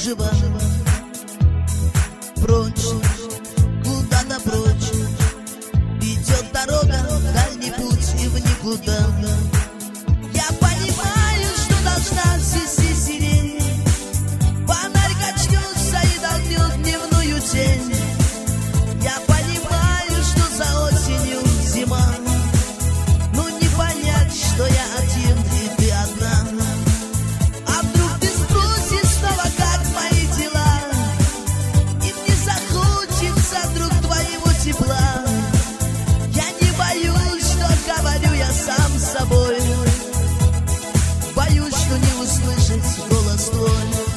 кружева. Прочь, куда-то прочь, идет дорога, дальний путь и в никуда. Я понимаю, что должна свести сирень, фонарь качнется и толкнет дневную тень. Я понимаю, что за осенью зима, но не понять, что я один и ты одна. А вдруг ты спросишь снова, как мои дела, и мне захочется вдруг твоего тепла. Я не боюсь, что говорю я сам с собой, боюсь, что не услышать голос твой.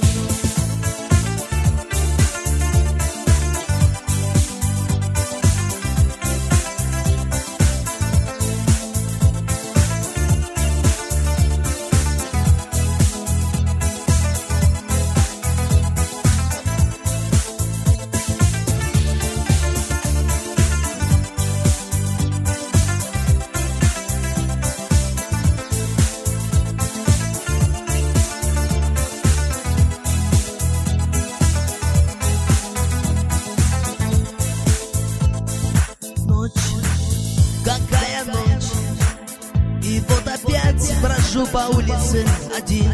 Какая ночь, и вот опять брожу по улице один.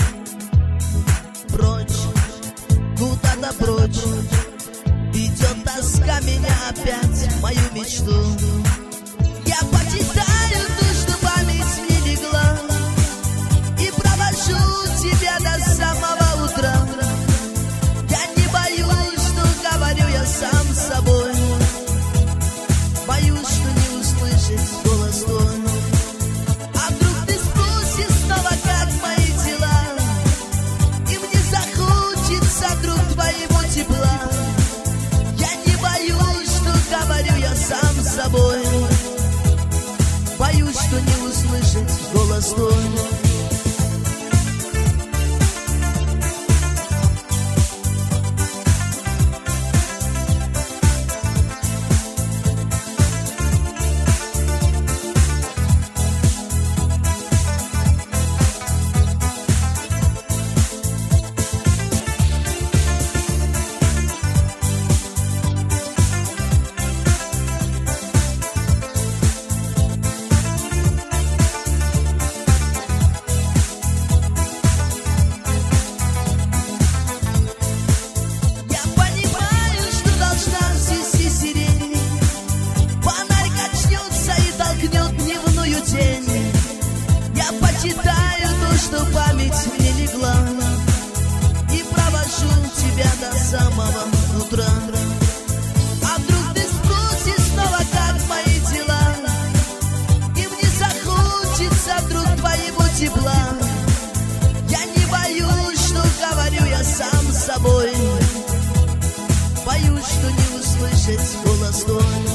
Прочь, куда-то прочь, идет тоска меня опять в мою мечту. Я почитаю то, что память мне легла, и провожу тебя до самого утра. Я не боюсь, что говорю я сам с собой, боюсь, что не услышать голос твой. А вдруг ты спросишь снова, как мои дела, и мне захочется вдруг твоего тепла. Я не боюсь, что говорю я сам с собой, боюсь, что не услышать голос твой. Я почитаю то, что память мне легла, и провожу тебя до самого утра. А вдруг ты спросишь снова, как мои дела, и мне захочется вдруг твоего тепла. Я не боюсь, что говорю я сам с собой, боюсь, что не услышать голос твой.